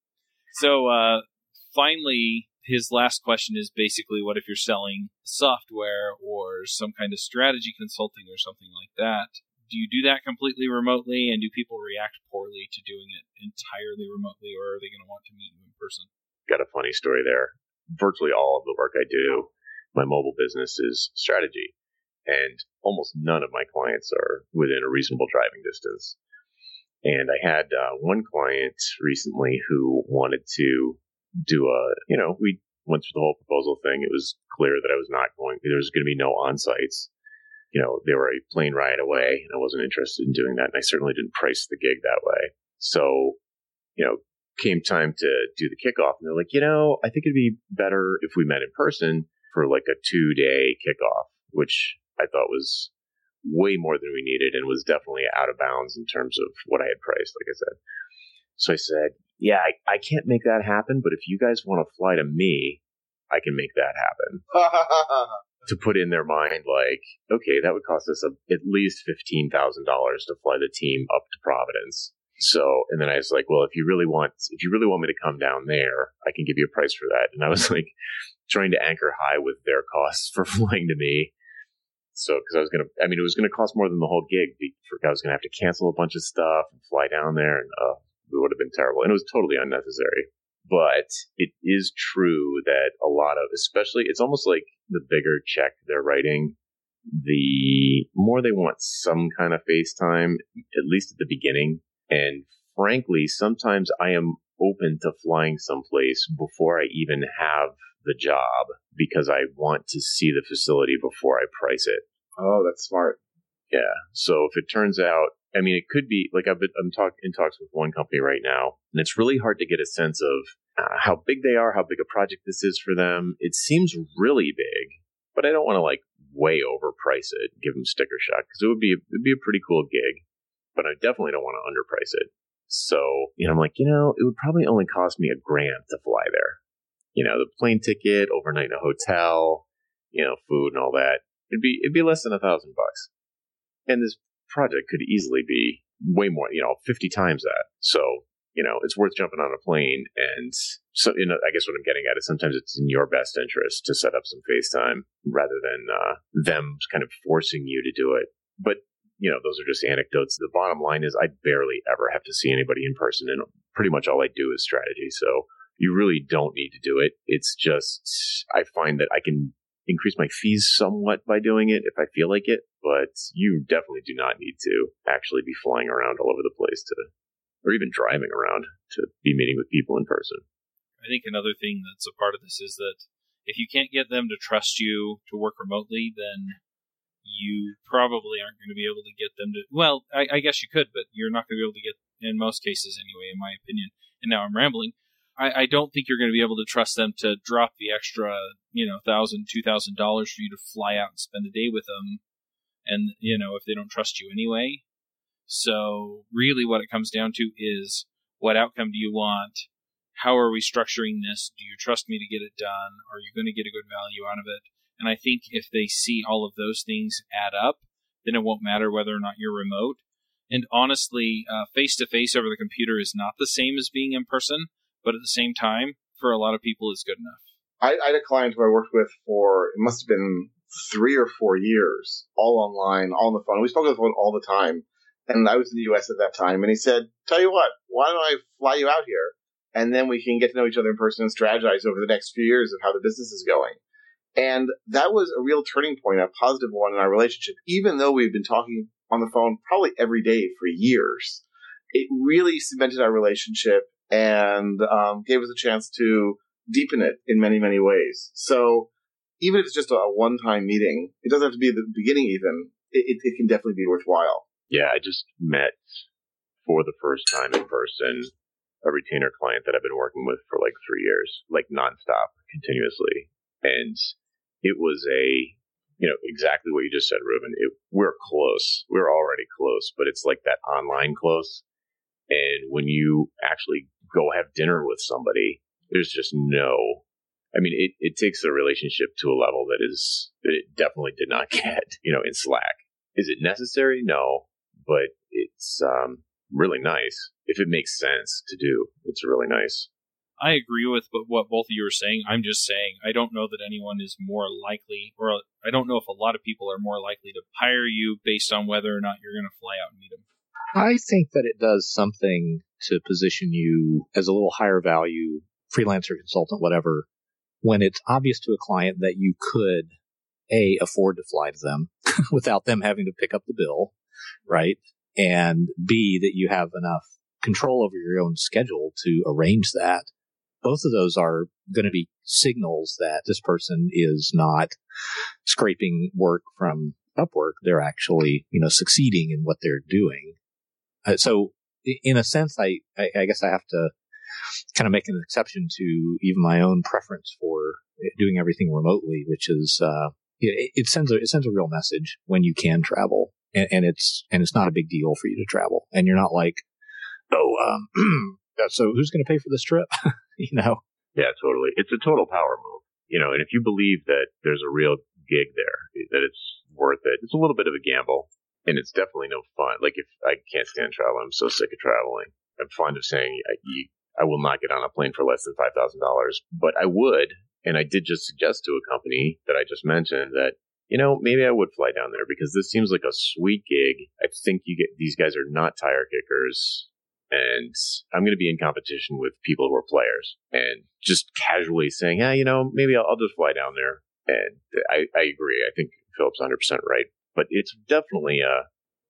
So, finally, his last question is basically, what if you're selling software or some kind of strategy consulting or something like that? Do you do that completely remotely, and do people react poorly to doing it entirely remotely, or are they going to want to meet you in person? Got a funny story there. Virtually all of the work I do, my mobile business, is strategy, and almost none of my clients are within a reasonable driving distance. And I had one client recently who wanted to do we went through the whole proposal thing. It was clear that there was going to be no on-sites. They were a plane ride away, and I wasn't interested in doing that. And I certainly didn't price the gig that way. So, came time to do the kickoff, and they're like, I think it'd be better if we met in person for like a 2-day kickoff, which I thought was way more than we needed and was definitely out of bounds in terms of what I had priced, like I said. So I said, yeah, I can't make that happen, but if you guys want to fly to me, I can make that happen. To put in their mind, like, okay, that would cost us at least $15,000 to fly the team up to Providence. So, and then I was like, well, if you really want me to come down there, I can give you a price for that. And I was like trying to anchor high with their costs for flying to me. So, because it was going to cost more than the whole gig. I was going to have to cancel a bunch of stuff and fly down there, and it would have been terrible. And it was totally unnecessary. But it is true that a lot of, especially, it's almost like the bigger check they're writing, the more they want some kind of FaceTime, at least at the beginning. And frankly, sometimes I am open to flying someplace before I even have the job, because I want to see the facility before I price it. Oh, that's smart. Yeah. So if it turns out, I mean, it could be like I'm in talks with one company right now, and it's really hard to get a sense of how big they are, how big a project this is for them. It seems really big, but I don't want to like way overprice it, give them sticker shock, because it'd be a pretty cool gig, but I definitely don't want to underprice it. So, I'm like, it would probably only cost me $1,000 to fly there. The plane ticket, overnight in a hotel, food and all that. It'd be less than $1,000. And this project could easily be way more, 50 times that. So, it's worth jumping on a plane. And so, I guess what I'm getting at is sometimes it's in your best interest to set up some FaceTime rather than them kind of forcing you to do it. But, those are just anecdotes. The bottom line is I barely ever have to see anybody in person, and pretty much all I do is strategy. So you really don't need to do it. It's just, I find that I can increase my fees somewhat by doing it if I feel like it, but you definitely do not need to actually be flying around all over the place or even driving around to be meeting with people in person. I think another thing that's a part of this is that if you can't get them to trust you to work remotely, then you probably aren't going to be able to get them to, well, I guess you could, but you're not going to be able to get, in most cases anyway, in my opinion, and now I'm rambling, I don't think you're going to be able to trust them to drop the extra, $1,000, $2,000 for you to fly out and spend a day with them, and, if they don't trust you anyway. So really what it comes down to is, what outcome do you want? How are we structuring this? Do you trust me to get it done? Are you going to get a good value out of it? And I think if they see all of those things add up, then it won't matter whether or not you're remote. And honestly, face-to-face over the computer is not the same as being in person, but at the same time, for a lot of people, it's good enough. I had a client who I worked with for, it must have been 3 or 4 years, all online, all on the phone. We spoke on the phone all the time. And I was in the U.S. at that time. And he said, tell you what, why don't I fly you out here? And then we can get to know each other in person and strategize over the next few years of how the business is going. And that was a real turning point, a positive one in our relationship. Even though we've been talking on the phone probably every day for years, it really cemented our relationship and gave us a chance to deepen it in many, many ways. So even if it's just a one-time meeting, it doesn't have to be at the beginning even. It can definitely be worthwhile. Yeah, I just met for the first time in person a retainer client that I've been working with for like 3 years, like nonstop, continuously. And it was exactly what you just said, Ruben. We're close. We're already close, but it's like that online close. And when you actually go have dinner with somebody, there's just it takes the relationship to a level that it definitely did not get, in Slack. Is it necessary? No, but it's really nice. If it makes sense to do, it's really nice. I agree with what both of you are saying. I'm just saying I don't know that anyone is more likely, or I don't know if a lot of people are more likely to hire you based on whether or not you're going to fly out and meet them. I think that it does something to position you as a little higher value freelancer, consultant, whatever, when it's obvious to a client that you could, A, afford to fly to them without them having to pick up the bill, right? And B, that you have enough control over your own schedule to arrange that. Both of those are going to be signals that this person is not scraping work from Upwork. They're actually, succeeding in what they're doing. So in a sense, I guess I have to kind of make an exception to even my own preference for doing everything remotely, which is, it sends a real message when you can travel, and it's not a big deal for you to travel, and you're not like, so who's going to pay for this trip? Yeah, totally. It's a total power move, and if you believe that there's a real gig there, that it's worth it, it's a little bit of a gamble, and it's definitely no fun. Like, if I can't stand travel, I'm so sick of traveling. I'm fond of saying I will not get on a plane for less than $5,000, but I would. And I did just suggest to a company that I just mentioned that, maybe I would fly down there because this seems like a sweet gig. I think these guys are not tire kickers, and I'm going to be in competition with people who are players, and just casually saying, maybe I'll just fly down there. And I agree. I think Philip's 100% right, but it's definitely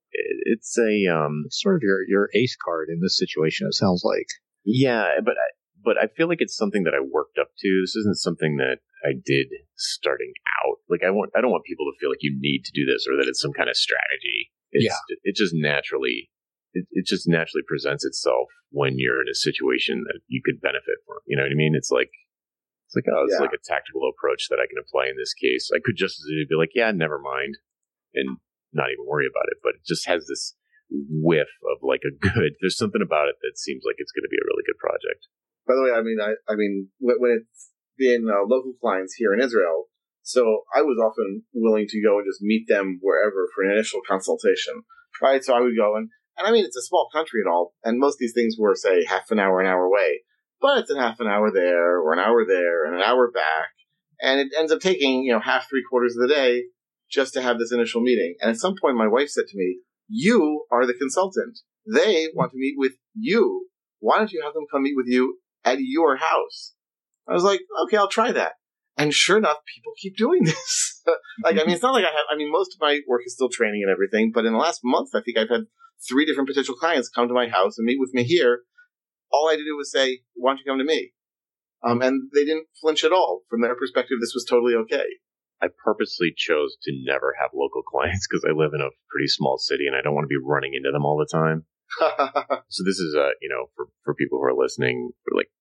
it's sort of your ace card in this situation. It sounds like. Yeah, but but I feel like it's something that I worked up to. This isn't something that I did starting out. Like I don't want people to feel like you need to do this or that it's some kind of strategy. It just naturally presents itself when you're in a situation that you could benefit from. You know what I mean? It's like a tactical approach that I can apply in this case. I could just as easily be like, yeah, never mind, and not even worry about it. But it just has this whiff of like there's something about it that seems like it's going to be a really good project. By the way, I mean, when it's been local clients here in Israel, so I was often willing to go and just meet them wherever for an initial consultation, right? So I would go and I mean, it's a small country and all, and most of these things were, say, half an hour away, but it's a half an hour there, or an hour there, and an hour back, and it ends up taking, half, 3/4 of the day just to have this initial meeting. And at some point, my wife said to me, "You are the consultant. They want to meet with you. Why don't you have them come meet with you at your house?" I was like, okay, I'll try that. And sure enough, people keep doing this. It's not like most of my work is still training and everything, but in the last month, I think I've had 3 different potential clients come to my house and meet with me here. All I had to do was say, "Why don't you come to me?" And they didn't flinch at all. From their perspective, this was totally okay. I purposely chose to never have local clients because I live in a pretty small city and I don't want to be running into them all the time. So this is, for people who are listening, like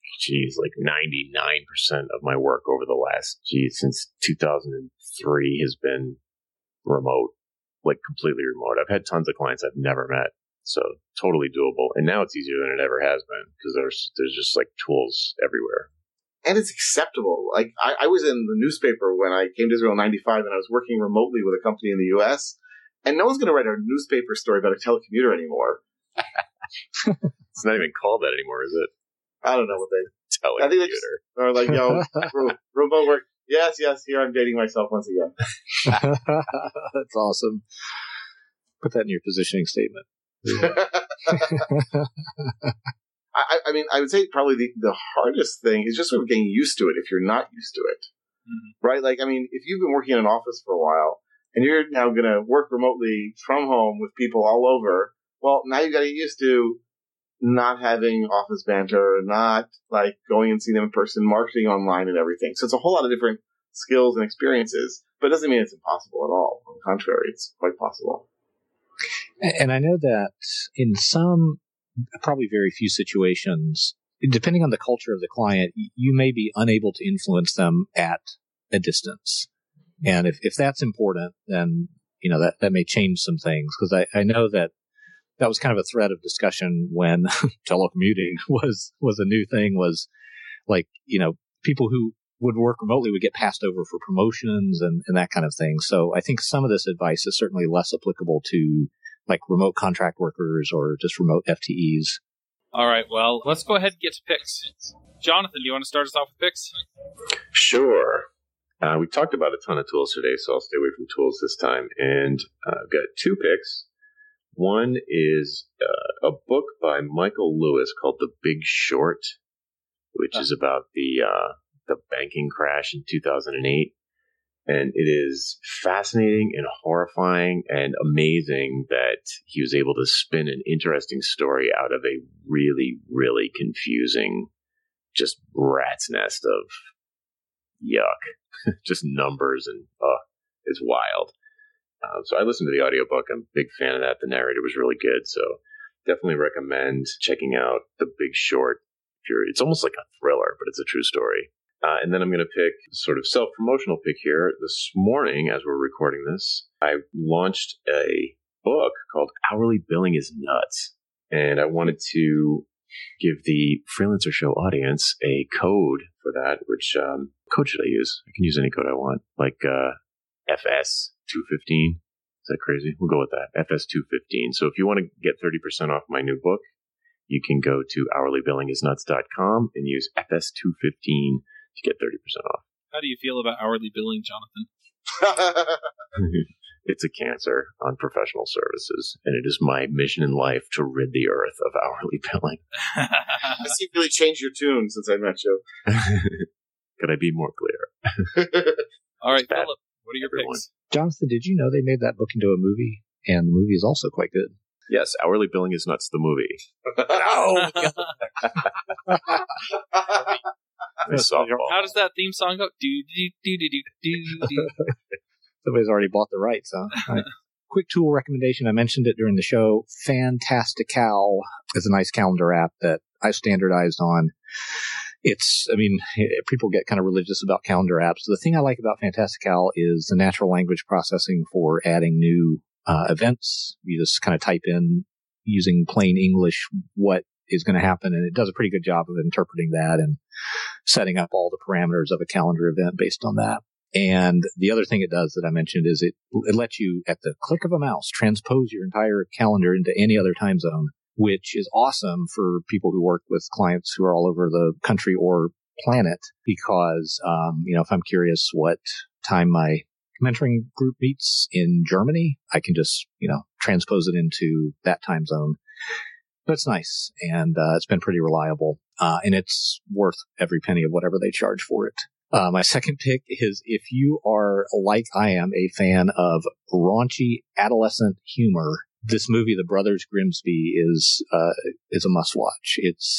99% of my work over the last, since 2003 has been remote, like completely remote. I've had tons of clients I've never met, so totally doable. And now it's easier than it ever has been because there's just like tools everywhere. And it's acceptable. Like I was in the newspaper when I came to Israel in 95 and I was working remotely with a company in the US, and no one's going to write a newspaper story about a telecommuter anymore. It's not even called that anymore, is it? I don't know what they... Telecommuter. I think they just are like, remote work. Yes, here I'm dating myself once again. That's awesome. Put that in your positioning statement. I would say probably the hardest thing is just sort of getting used to it if you're not used to it. Mm-hmm. Right? If you've been working in an office for a while and you're now going to work remotely from home with people all over, well, now you've got to get used to not having office banter, not like going and seeing them in person, marketing online and everything. So it's a whole lot of different skills and experiences, but it doesn't mean it's impossible at all. On the contrary, it's quite possible. And I know that in some, probably very few situations, depending on the culture of the client, you may be unable to influence them at a distance. And if that's important, then, that may change some things. Because I know that was kind of a thread of discussion when telecommuting was a new thing, was like, people who would work remotely would get passed over for promotions and that kind of thing. So I think some of this advice is certainly less applicable to like remote contract workers or just remote FTEs. All right. Well, let's go ahead and get to picks. Jonathan, do you want to start us off with picks? Sure. We talked about a ton of tools today, so I'll stay away from tools this time. And I've got 2 picks. One is a book by Michael Lewis called The Big Short, which is about the banking crash in 2008. And it is fascinating and horrifying and amazing that he was able to spin an interesting story out of a really, really confusing, just rat's nest of yuck, just numbers, and it's wild. So I listened to the audiobook. I'm a big fan of that. The narrator was really good. So definitely recommend checking out The Big Short. It's almost like a thriller, but it's a true story. And then I'm going to pick sort of self-promotional pick here. This morning, as we're recording this, I launched a book called Hourly Billing is Nuts. And I wanted to give the Freelancer Show audience a code for that. Which code should I use? I can use any code I want, like FS215. Is that crazy? We'll go with that. FS215. So if you want to get 30% off my new book, you can go to hourlybillingisnuts.com and use FS215 to get 30% off. How do you feel about hourly billing, Jonathan? It's a cancer on professional services, and it is my mission in life to rid the earth of hourly billing. I see you really changed your tune since I met you. Could I be more clear? All right, Philip, what are your picks? Jonathan, did you know they made that book into a movie? And the movie is also quite good. Yes, Hourly Billing is Nuts, the movie. No! Nice softball. How does that theme song go? Do do do do do do do. Somebody's already bought the rights, huh? All right. Quick tool recommendation. I mentioned it during the show. Fantastical is a nice calendar app that I standardized on. People get kind of religious about calendar apps. The thing I like about Fantastical is the natural language processing for adding new events. You just kind of type in using plain English what is going to happen, and it does a pretty good job of interpreting that and setting up all the parameters of a calendar event based on that. And the other thing it does that I mentioned is it lets you, at the click of a mouse, transpose your entire calendar into any other time zone, which is awesome for people who work with clients who are all over the country or planet, because, if I'm curious what time my mentoring group meets in Germany, I can just, transpose it into that time zone. That's nice. And, it's been pretty reliable. And it's worth every penny of whatever they charge for it. My second pick is, if you are, like I am, a fan of raunchy adolescent humor, this movie, The Brothers Grimsby, is a must watch.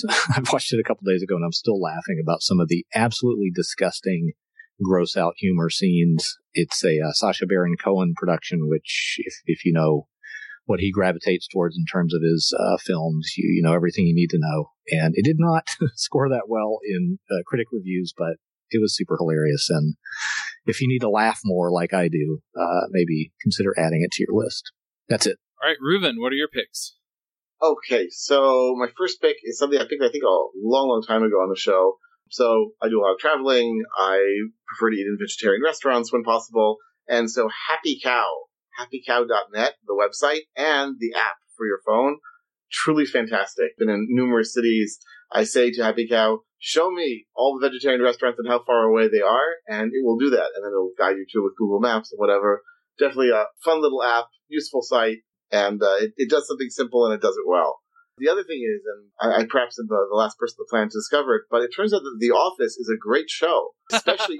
I watched it a couple days ago and I'm still laughing about some of the absolutely disgusting, gross out humor scenes. It's a Sacha Baron Cohen production, which if you know what he gravitates towards in terms of his films, you know everything you need to know. And it did not score that well in critic reviews, but it was super hilarious. And if you need to laugh more like I do, maybe consider adding it to your list. That's it. All right, Reuven, what are your picks? Okay, so my first pick is something I picked, I think, a long time ago on the show. So I do a lot of traveling. I prefer to eat in vegetarian restaurants when possible. And so Happy Cow, happycow.net, the website, and the app for your phone, truly fantastic. Been in numerous cities. I say to Happy Cow, show me all the vegetarian restaurants and how far away they are, and it will do that. And then it'll guide you to it with Google Maps or whatever. Definitely a fun little app, useful site, and it does something simple and it does it well. The other thing is, and I perhaps am the last person on the planet to discover it, but it turns out that The Office is a great show, especially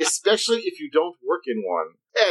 if you don't work in one. And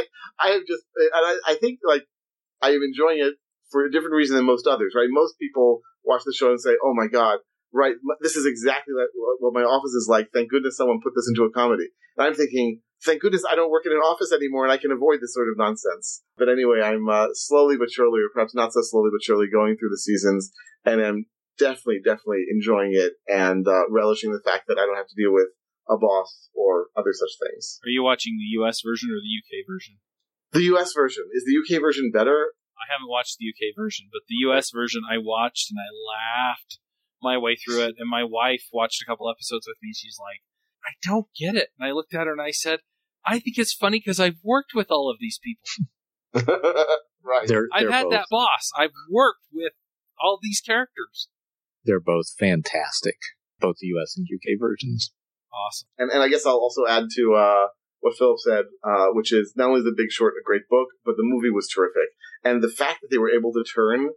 I think I am enjoying it for a different reason than most others, right? Most people watch the show and say, oh my God, right, this is exactly what my office is like. Thank goodness someone put this into a comedy. And I'm thinking, thank goodness I don't work in an office anymore and I can avoid this sort of nonsense. But anyway, I'm slowly but surely, or perhaps not so slowly but surely, going through the seasons, and I'm definitely enjoying it and relishing the fact that I don't have to deal with a boss or other such things. Are you watching the US version or the UK version? The US version. Is the UK version better? I haven't watched the UK version, but the US version I watched and I laughed my way through it. And my wife watched a couple episodes with me. She's like, I don't get it. And I looked at her and I said, I think it's funny because I've worked with all of these people. Right. I've had that boss. I've worked with all these characters. They're both fantastic, both the US and UK versions. Awesome. And I guess I'll also add to what Philip said, which is not only is The Big Short a great book, but the movie was terrific. And the fact that they were able to turn,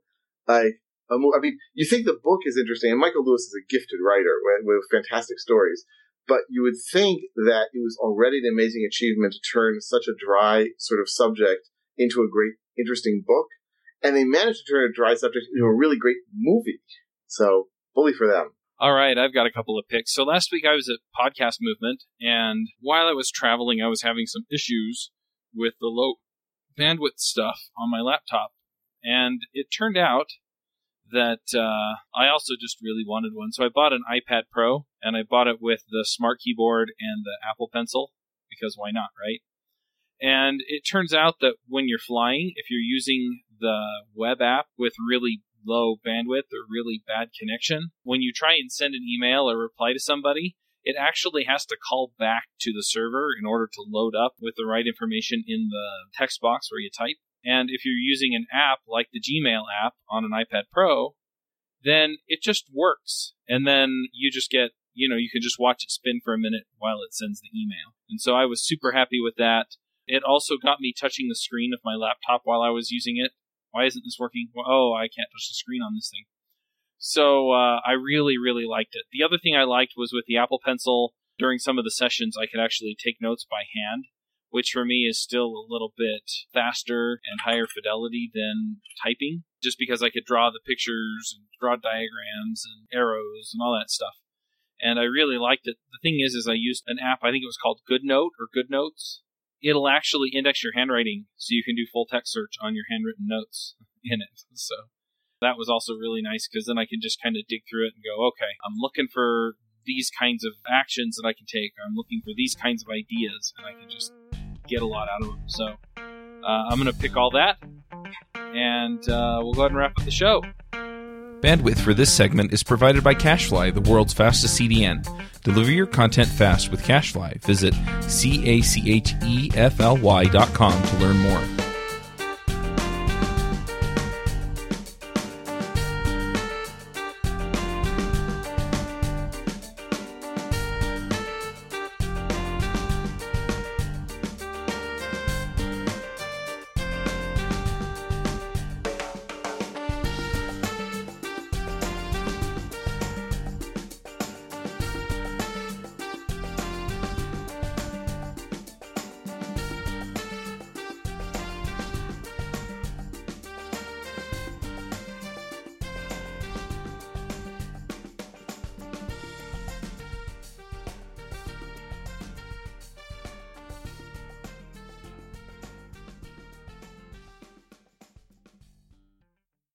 you think the book is interesting, and Michael Lewis is a gifted writer with fantastic stories, but you would think that it was already an amazing achievement to turn such a dry sort of subject into a great, interesting book. And they managed to turn a dry subject into a really great movie. So, bully for them. All right, I've got a couple of picks. So last week I was at Podcast Movement, and while I was traveling, I was having some issues with the low bandwidth stuff on my laptop. And it turned out that I also just really wanted one. So I bought an iPad Pro, and I bought it with the Smart Keyboard and the Apple Pencil, because why not, right? And it turns out that when you're flying, if you're using the web app with really low bandwidth or really bad connection, when you try and send an email or reply to somebody, it actually has to call back to the server in order to load up with the right information in the text box where you type. And if you're using an app like the Gmail app on an iPad Pro, then it just works. And then you just get, you can just watch it spin for a minute while it sends the email. And so I was super happy with that. It also got me touching the screen of my laptop while I was using it. Why isn't this working? Oh, I can't touch the screen on this thing. So I really, really liked it. The other thing I liked was with the Apple Pencil, during some of the sessions, I could actually take notes by hand, which for me is still a little bit faster and higher fidelity than typing, just because I could draw the pictures and draw diagrams and arrows and all that stuff. And I really liked it. The thing is I used an app, I think it was called GoodNote or GoodNotes. It'll actually index your handwriting so you can do full text search on your handwritten notes in it. So that was also really nice because then I can just kind of dig through it and go, okay, I'm looking for these kinds of actions that I can take. I'm looking for these kinds of ideas, and I can just get a lot out of them. So I'm going to pick all that, and we'll go ahead and wrap up the show. Bandwidth for this segment is provided by CacheFly, the world's fastest CDN. Deliver your content fast with CacheFly. Visit CACHEFLY.com to learn more.